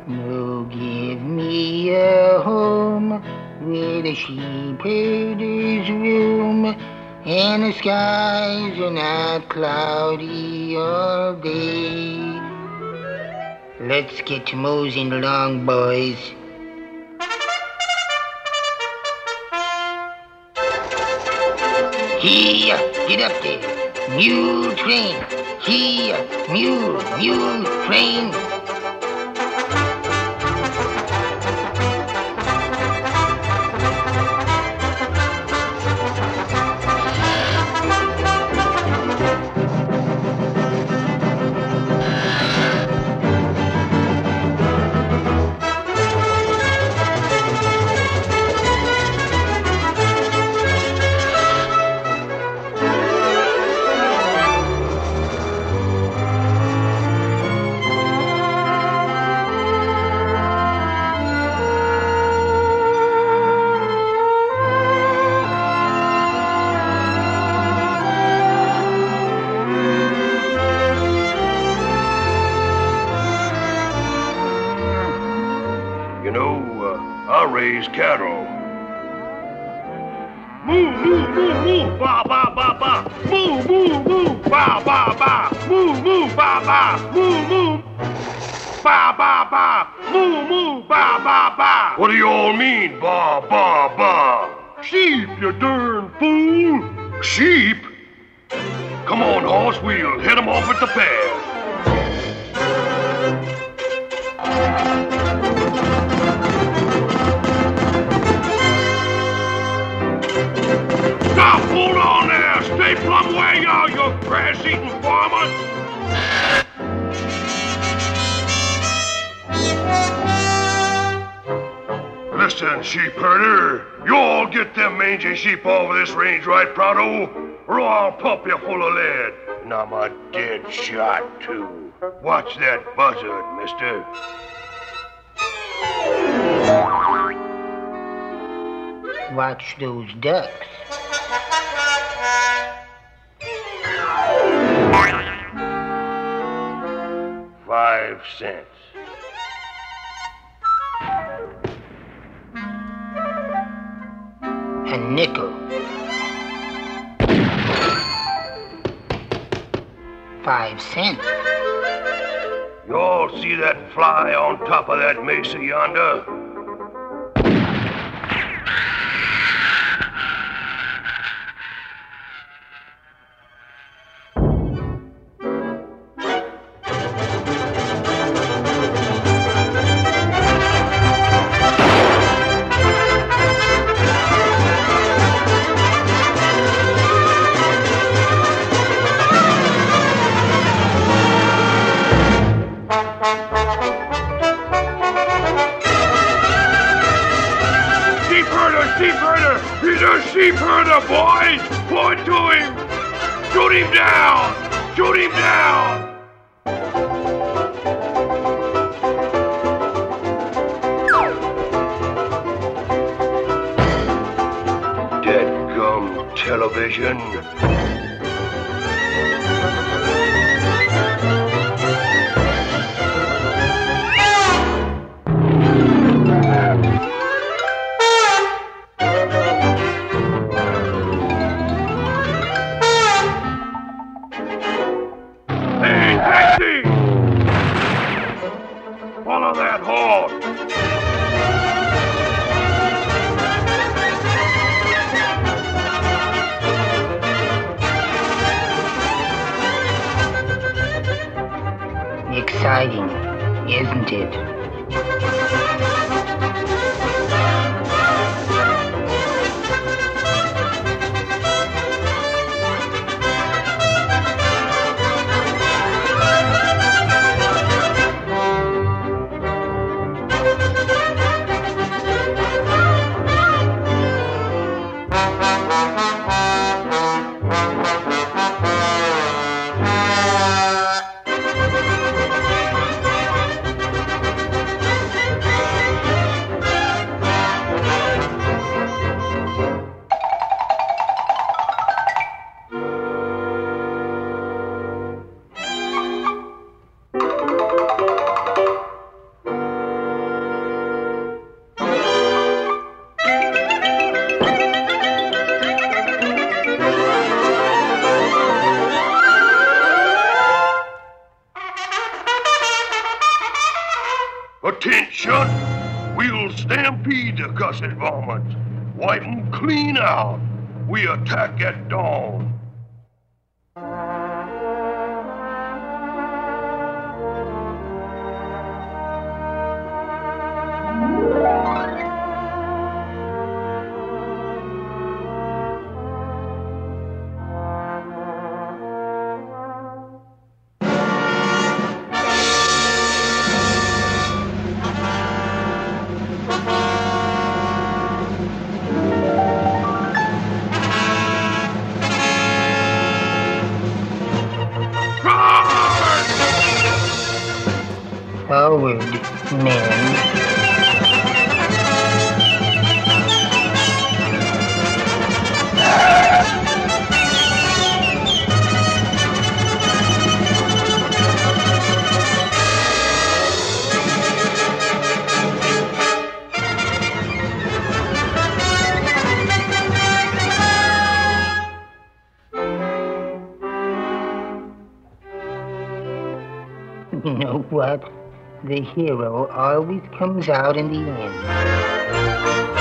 Oh, give me a home with a sheepherder's room, and the skies are not cloudy all day. Let's get to moseying along, boys. Here, get up there. Mule train. Here, mule train. I raise cattle. Moo, moo, moo, moo, ba, ba, ba, ba. Moo, moo, moo, ba, ba, ba. Moo, moo, ba, ba. Moo, moo. Ba, ba, ba. Moo, moo, ba, ba, ba. What do you all mean, ba, ba, ba? Sheep, you darn fool. Sheep? Come on, horse, we'll head 'em off at the pass. Stop! Hold on there! Stay plumb where you are, you grass-eating farmers! Listen, sheep herder, you all get them mangy sheep off of this range right pronto, or I'll pump you full of lead. And I'm a dead shot, too. Watch that buzzard, mister. Watch those ducks. $5 cents. A nickel. 5 cents. You all see that fly on top of that mesa yonder? Sheep herder! He's a sheep herder, boys! Point to him! Shoot him down! Shoot him down! Deadgum television. Follow that horse! Exciting, isn't it? Attention! We'll stampede the cussed varmints. Wipe 'em clean out. We attack at dawn. Forward, men. You know what? The hero always comes out in the end.